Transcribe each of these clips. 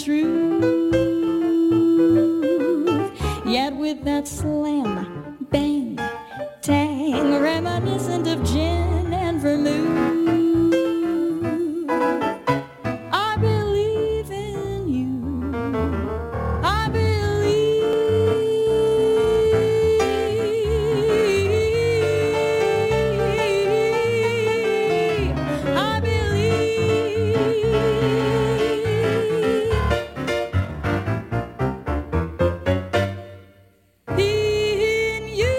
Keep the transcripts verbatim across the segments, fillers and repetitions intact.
truth. Yet with that slam, bang, tang, reminiscent of gin and vermouth. I believe in you. I believe. I believe in you.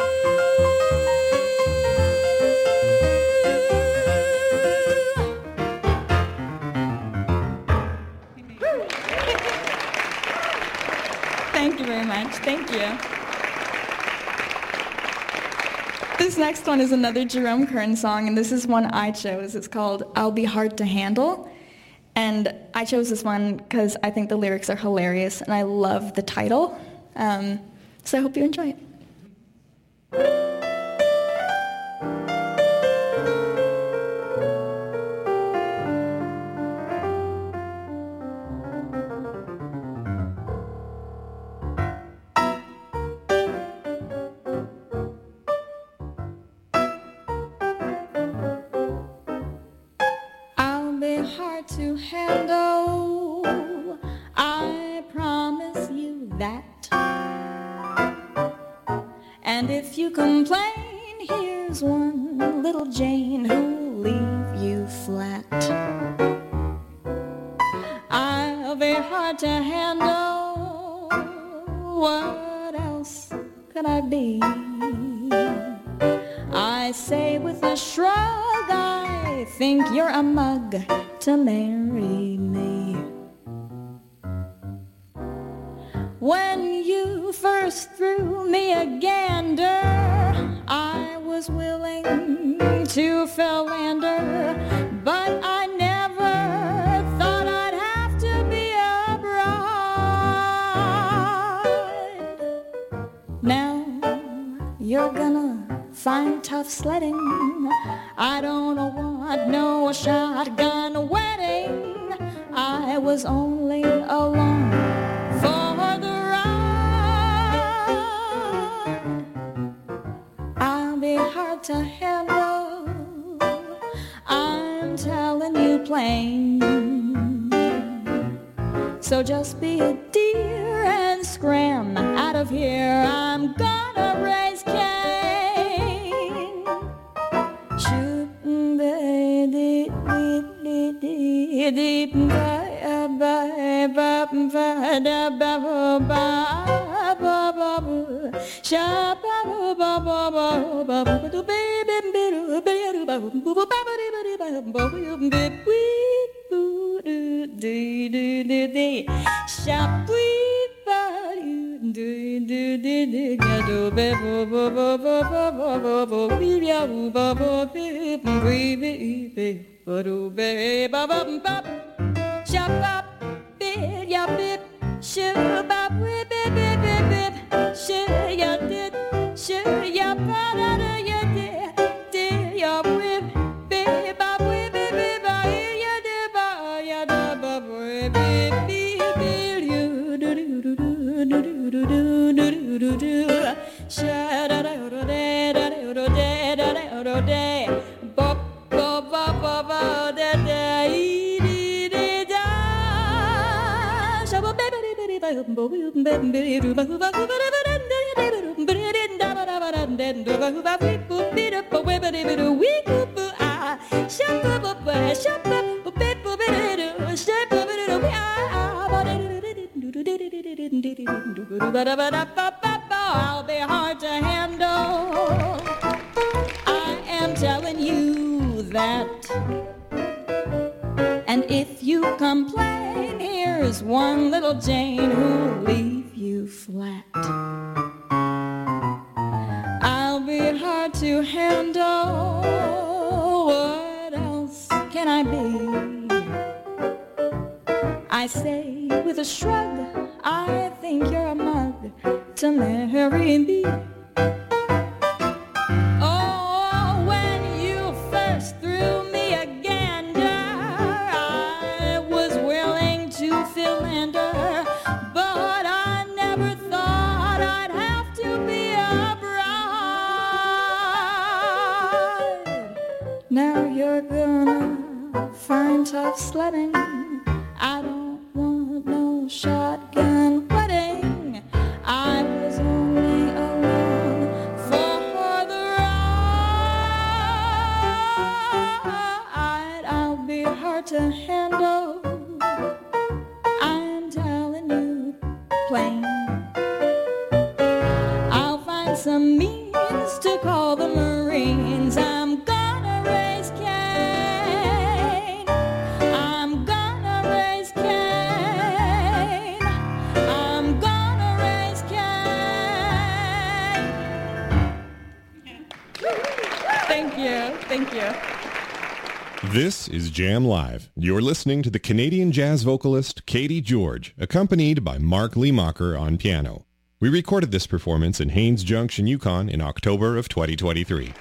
Thank you very much. Thank you. This next one is another Jerome Kern song, and this is one I chose. It's called I'll Be Hard to Handle. And I chose this one because I think the lyrics are hilarious, and I love the title. Um, so I hope you enjoy it. I'll be hard to handle, I promise you that. And if you complain, here's one little Jane who'll leave you flat. I'll be hard to handle, what else could I be? I say with a shrug, I think you're a mug to marry me. When you first threw me a gander, I was willing to philander, but I never thought I'd have to be a bride. Now you're gonna find tough sledding. I don't want no shotgun wedding. I was only along for the ride. I'll be hard to handle, I'm telling you plain. So just be a dear and scram out of here. I'm gonna raise Cain. Shootin' baby, deep, ba ba ba ba da ba ba ba ba ba sha ba ba ba ba ba ba do baby baby baby ba ba ba ba ba ba ba do do do do do sha ba do do do do ga do ba ba ba ba ba ba ba we ya ba ba baby ba do ba ba ba ba sha ba bit ya bit sha ba bit bit bit bit bit sha ya did sha ya ba da da ya did did ya whip bit ba whip bit bit ba ya did ba ya da ba bit bit bit you do do do do do do do do do do sha da da da da da da da da da ba ba ba ba ba da da I'll be hard to handle, I am telling you that. And if you complain, here's one little Jane who'll leave you flat. I'll be hard to handle, what else can I be? I say with a shrug, I think you're a mug to marry me. Oh, when you first threw me a gander, I was willing to philander, tough sledding. I don't want no shotgun wedding. I was only along for the ride. I'll be hard to handle, I'm telling you plain. I'll find some means to call the Marines. I'm gonna raise Cain. I'm gonna raise Cain. I'm gonna raise Cain. Thank you. Thank you. This is Jam Live. You're listening to the Canadian jazz vocalist Katie George, accompanied by Mark Leemacher on piano. We recorded this performance in Haines Junction, Yukon in October of twenty twenty-three.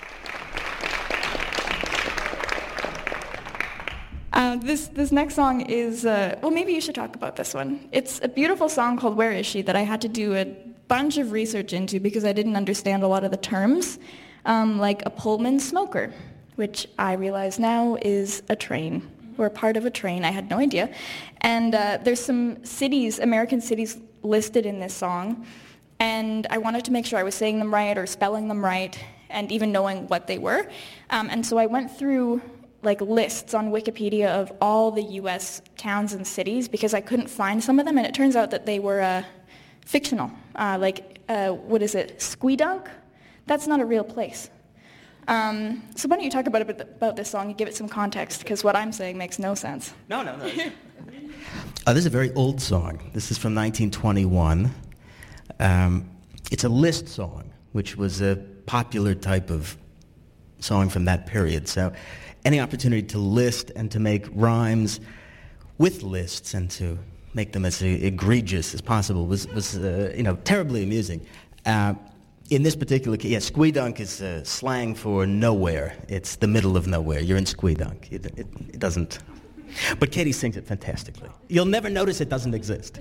Uh, this this next song is, uh, well, maybe you should talk about this one. It's a beautiful song called Where Is She that I had to do a bunch of research into because I didn't understand a lot of the terms, um, like a Pullman smoker, which I realize now is a train, or part of a train. I had no idea. And uh, there's some cities, American cities, listed in this song, and I wanted to make sure I was saying them right or spelling them right and even knowing what they were. Um, and so I went through like lists on Wikipedia of all the U S towns and cities because I couldn't find some of them, and it turns out that they were uh, fictional. Uh, like, uh, what is it, Squidunk? That's not a real place. Um, so why don't you talk about, about this song and give it some context, because what I'm saying makes no sense. No, no, no. uh, this is a very old song. This is from nineteen twenty-one. Um, it's a list song, which was a popular type of song from that period. So any opportunity to list and to make rhymes with lists and to make them as egregious as possible was, was uh, you know, terribly amusing. Uh, in this particular case, yeah, Squidunk is uh, slang for nowhere. It's the middle of nowhere. You're in Squidunk. It, it, it doesn't... But Katie sings it fantastically. You'll never notice it doesn't exist.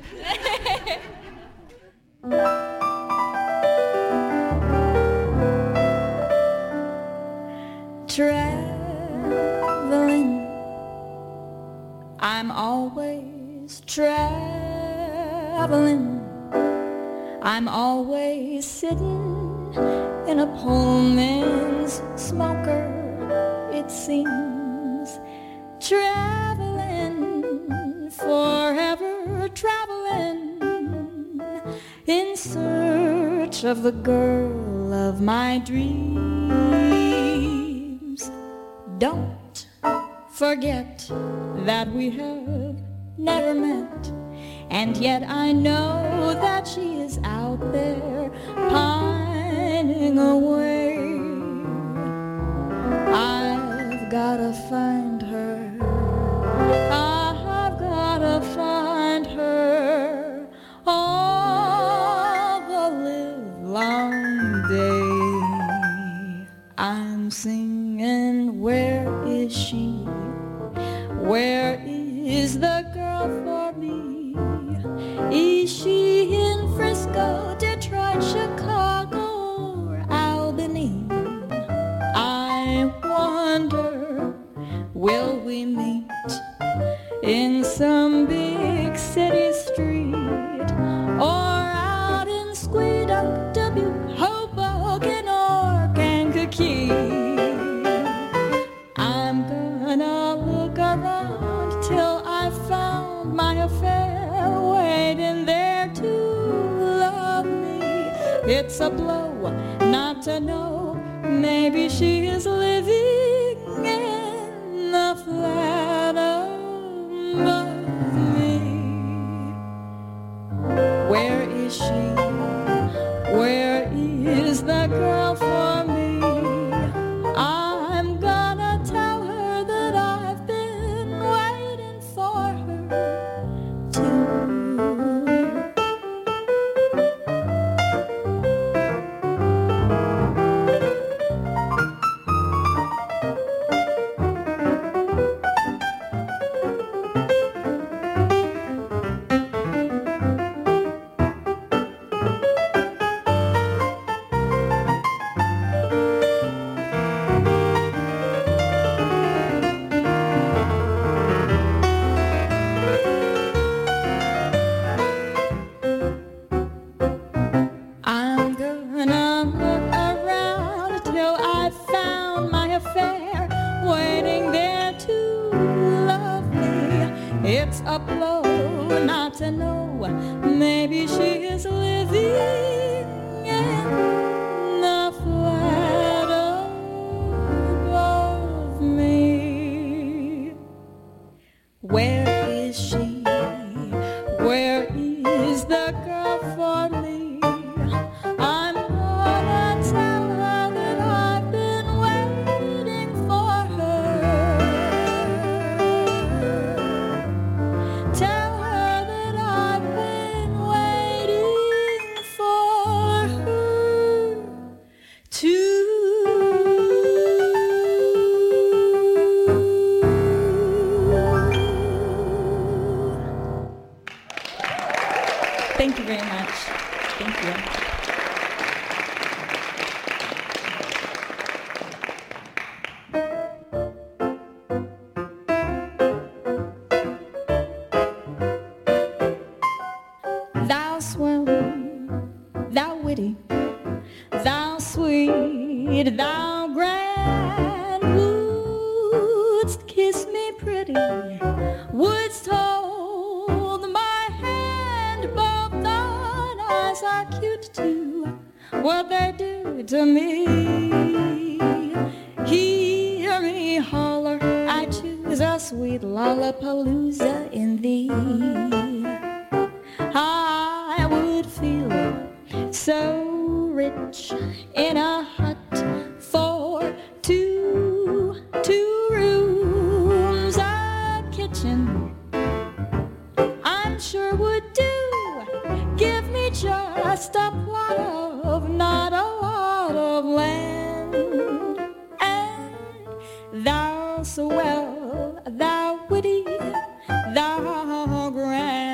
Traveling, I'm always traveling. I'm always sitting in a Pullman's smoker, it seems. Traveling, forever traveling, in search of the girl of my dreams. Don't forget that we have never met, and yet I know that she is out there pining away. I've gotta find her, I've gotta find her all the livelong day. I'm singing, where is she? Where is the girl for me? Is she in Frisco, Detroit, Chicago, or Albany? I wonder, will we meet in some big city street, or out in Squidunk, Dubuque, Hoboken, or Kankakee? I'm gonna look around till I found my affair waiting there to love me. It's a blow not to know, maybe she is living in the flat above me. Where is she? Where is the girl for me? I'm gonna tell her that I've been waiting for her too. I know maybe she is living in the flat above me. Where is she? Where is the girl for me? I'm gonna tell her that I've been waiting for her. Tell her that I've been waiting for her too. Thank you very much. Thank you. Thou swell, thou witty, thou sweet, thou grand, wouldst kiss me pretty, wouldst hold my hand, both thine eyes are cute too, what they do to me. Hear me holler, I choose a sweet lollapalooza in thee. I would feel so rich in a hut for two, two rooms, a kitchen I'm sure would do. Give me just a plot of, not a lot of land, and thou swell, thou witty, thou grand.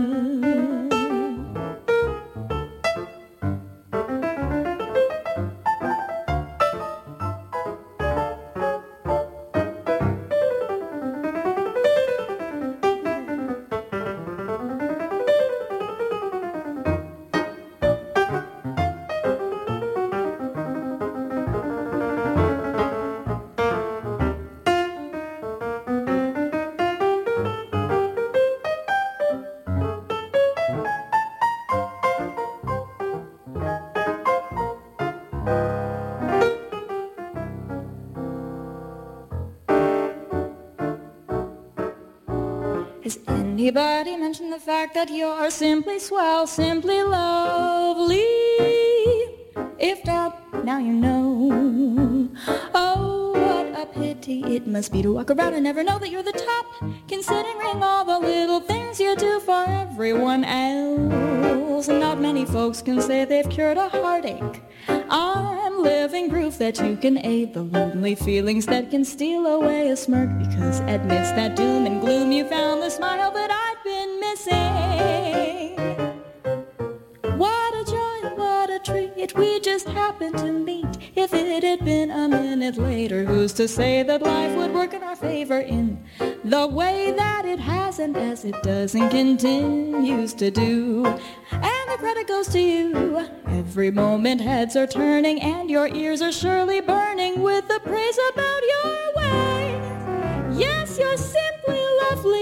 Has anybody mentioned the fact that you're simply swell, simply lovely? If not, now you know. Oh, what a pity it must be to walk around and never know that you're the top, considering all the little things you do for everyone else. Not many folks can say they've cured a heartache. I'm living proof that you can aid the lonely feelings that can steal away a smirk, because amidst that doom and gloom you found the smile that I'd been missing. What a joy, what a treat, we just happened to meet. If it had been a minute later, who's to say that life would work in our favor in the way that it hasn't, as it does and continues to do. And the credit goes to you. Every moment heads are turning and your ears are surely burning with the praise about your ways. Yes, you're simply lovely.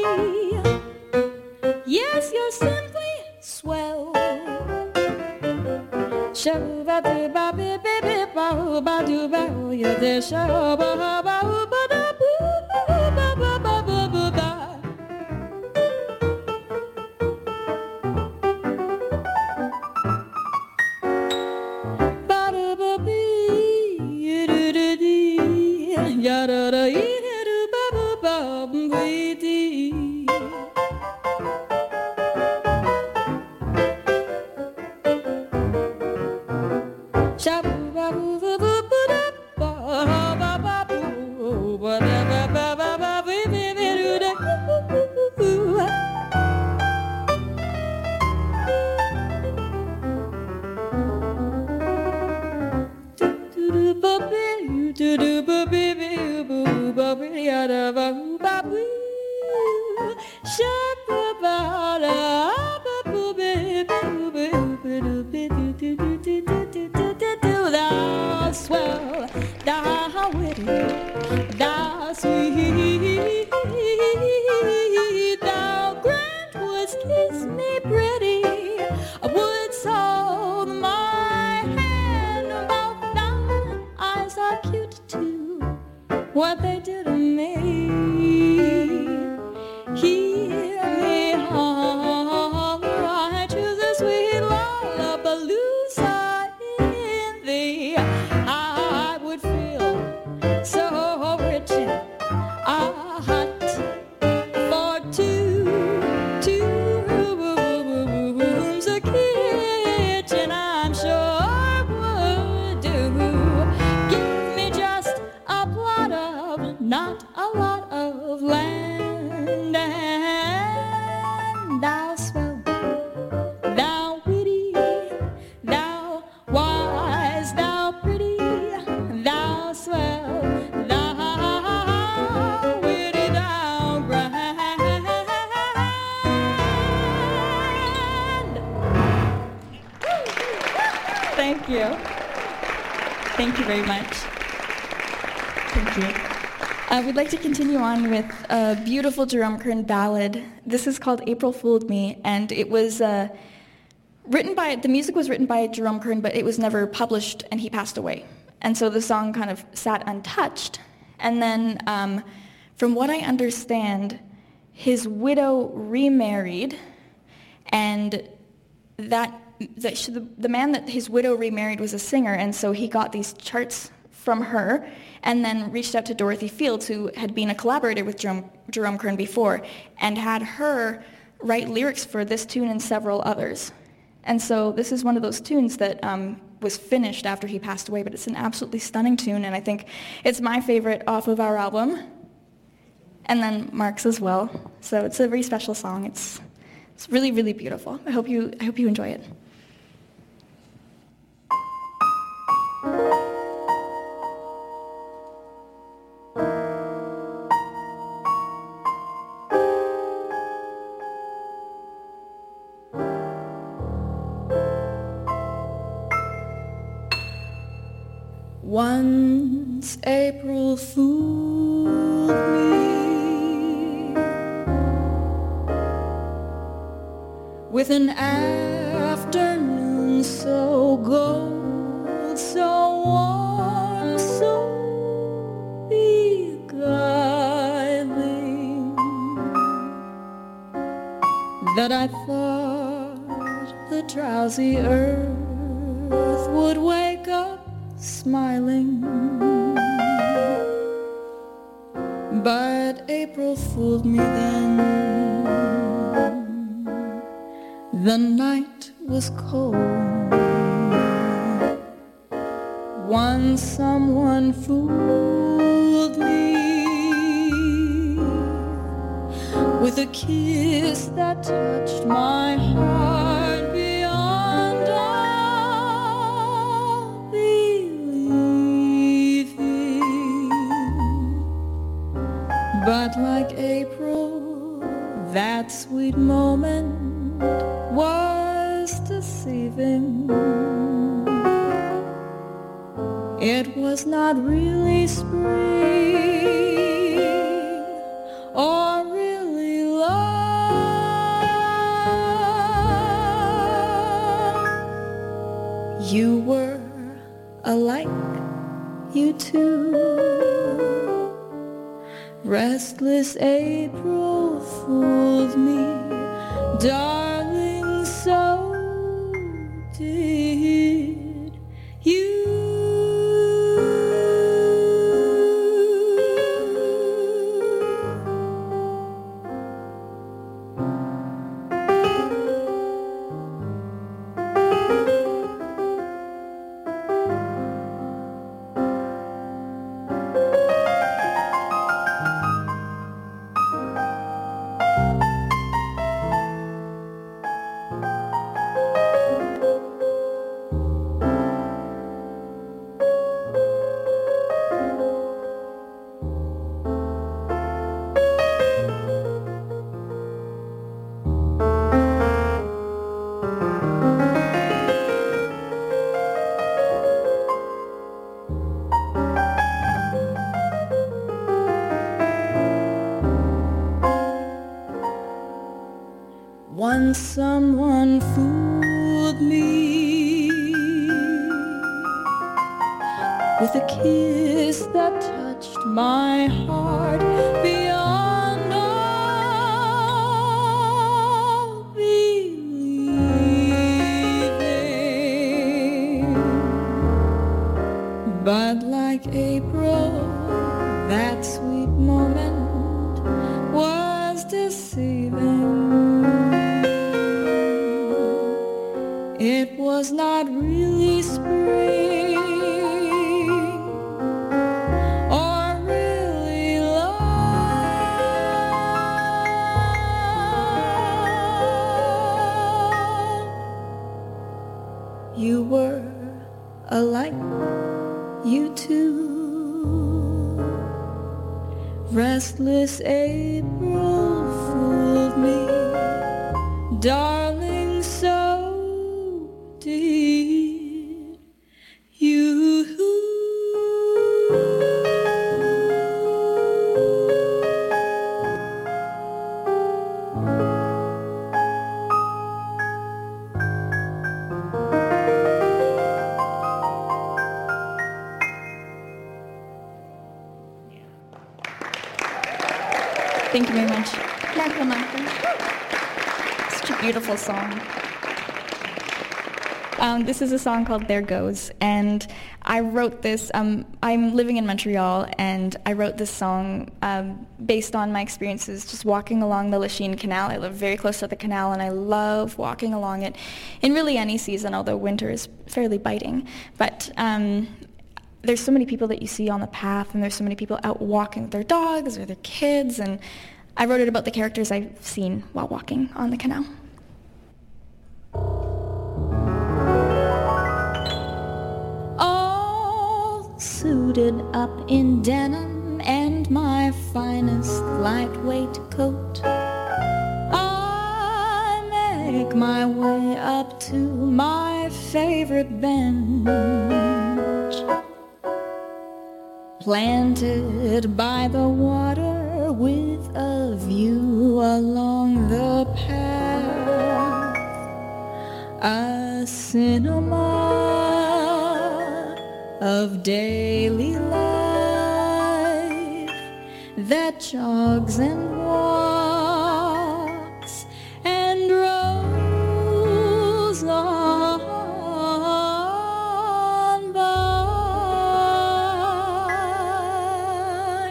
Yes, you're simply swell. Shabba-ba-ba-ba-ba-ba-ba-ba-ba-ba, you're the shabba-ba-ba-ba-ba-ba-ba-ba-ba-ba. Thank you. Thank you very much. Thank you. Uh, we'd like to continue on with a beautiful Jerome Kern ballad. This is called April Fooled Me, and it was uh, written by, the music was written by Jerome Kern, but it was never published, and he passed away. And so the song kind of sat untouched. And then, um, from what I understand, his widow remarried, and that, that she, the, the man that his widow remarried was a singer, and so he got these charts from her, and then reached out to Dorothy Fields, who had been a collaborator with Jerome, Jerome Kern before, and had her write lyrics for this tune and several others. And so this is one of those tunes that um, was finished after he passed away, but it's an absolutely stunning tune, and I think it's my favorite off of our album, and then Mark's as well. So it's a very special song. It's it's really, really beautiful. I hope you I hope you enjoy it. Once April fooled me with an afternoon so gold, so warm, so beguiling, that I thought the drowsy earth would wake up smiling. But April fooled me then. The night was cold. Once someone fooled me with a kiss that touched my heart beyond all believing. But like April, that sweet moment was deceiving. It was not really spring or really love. You were alike, you two. Restless April fooled me, darling, so did you. Once someone fooled me with a kiss that touched my heart beyond all believing. But like April, that sweet moment was deceiving. It was not really spring or really love. You were alike, you two. Restless April fooled me, darling, so did Thank you very much. Mark LeMocker. Such a beautiful song. Um, this is a song called There Goes, and I wrote this, um, I'm living in Montreal, and I wrote this song um, based on my experiences just walking along the Lachine Canal. I live very close to the canal, and I love walking along it in really any season, although winter is fairly biting. But um, there's so many people that you see on the path, and there's so many people out walking with their dogs or their kids, and I wrote it about the characters I've seen while walking on the canal. Suited up in denim and my finest lightweight coat, I make my way up to my favorite bench, planted by the water with a view along the path, a cinema of daily life that jogs and walks and rolls on by.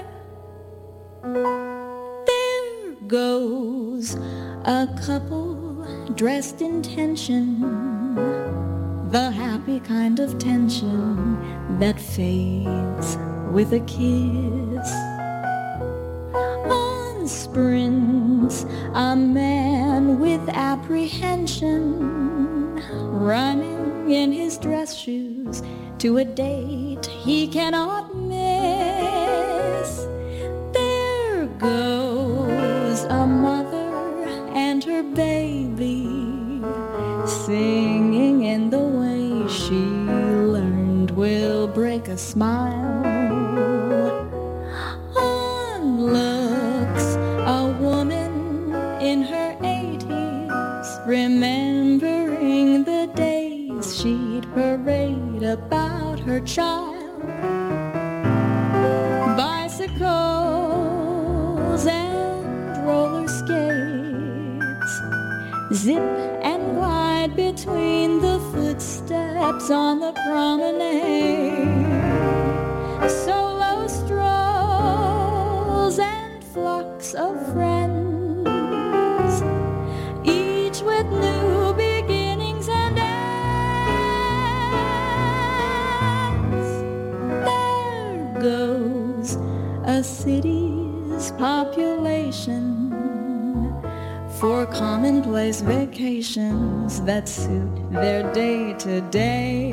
There goes a couple dressed in tension, the happy kind of tension that fades with a kiss. On sprints a man with apprehension, running in his dress shoes to a date he cannot miss. There goes a mother and her baby, singing in the way she learned will break a smile. On looks a woman in her eighties, remembering the days she'd parade about her child. Bicycles and roller skates zip and glide between the footsteps on the promenade. Solo strolls and flocks of friends, each with new beginnings and ends. There goes a city's population for commonplace vacations that suit their day-to-day.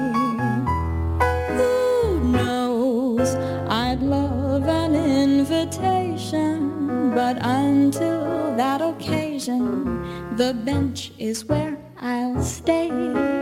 Who knows, I'd love an invitation, but until that occasion, the bench is where I'll stay.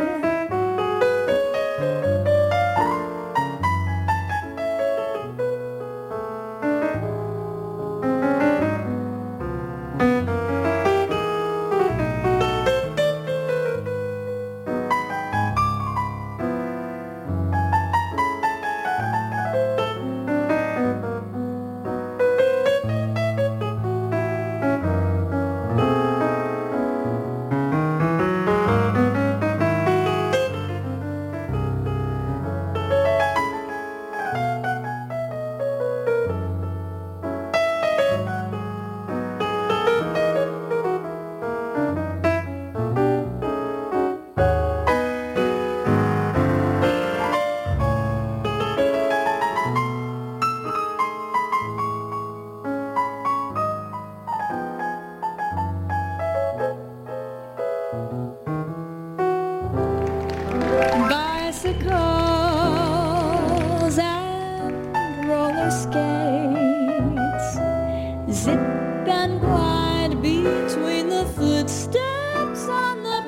Bicycles and roller skates zip and glide between the footsteps on the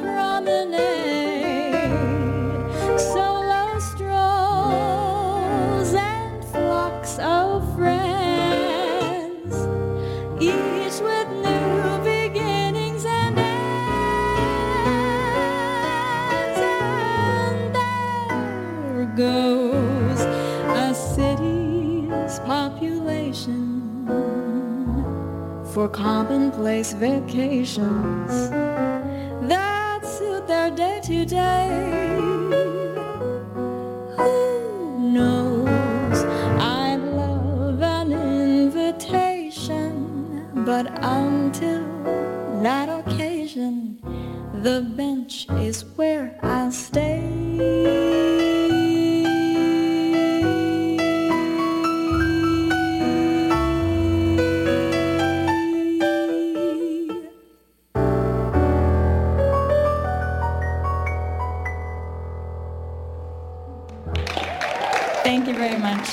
promenade. Solo strolls and flocks of friends, each with new beginnings and ends. for commonplace vacations that suit their day-to-day. Who knows? I'd love an invitation, but until that occasion, the bench is where I'll stay. Thank you very much.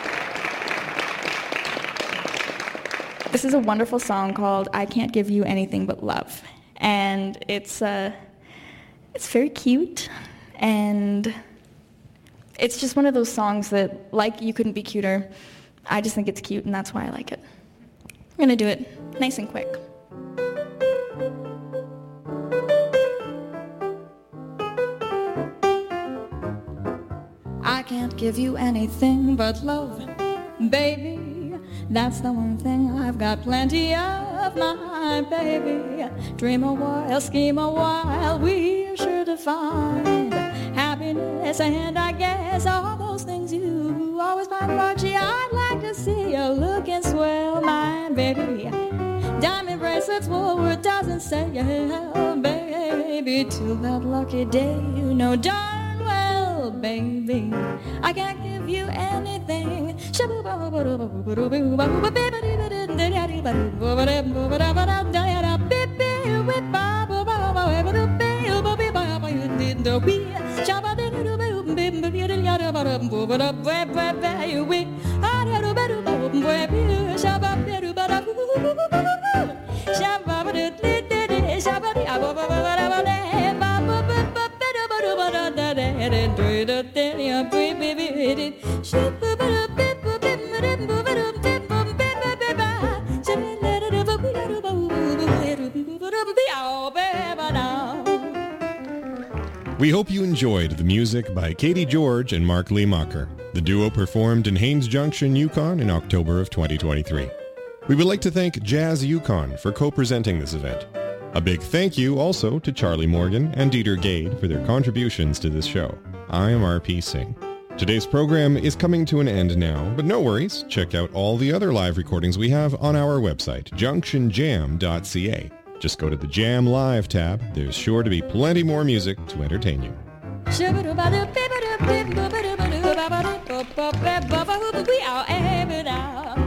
This is a wonderful song called I Can't Give You Anything But Love. And it's uh, it's very cute, and it's just one of those songs that, like You Couldn't Be Cuter, I just think it's cute, and that's why I like it. I'm going to do it nice and quick. I can't give you anything but love, baby. That's the one thing I've got plenty of, my baby. Dream a while, scheme a while, we're sure to find happiness, and I guess all those things you always find. But gee, I'd like to see you looking swell, my baby. Diamond bracelets, Woolworth doesn't say, yeah, baby. Till that lucky day, you know darn well, baby, I can't give you anything. We hope you enjoyed the music by Katie George and Mark Leemacher. The duo performed in Haines Junction, Yukon in October of twenty twenty-three. We would like to thank Jazz Yukon for co-presenting this event. A big thank you also to Charlie Morgan and Dieter Gade for their contributions to this show. I am R P Singh. Today's program is coming to an end now, but no worries. Check out all the other live recordings we have on our website, junction jam dot c a. Just go to the Jam Live tab. There's sure to be plenty more music to entertain you. We are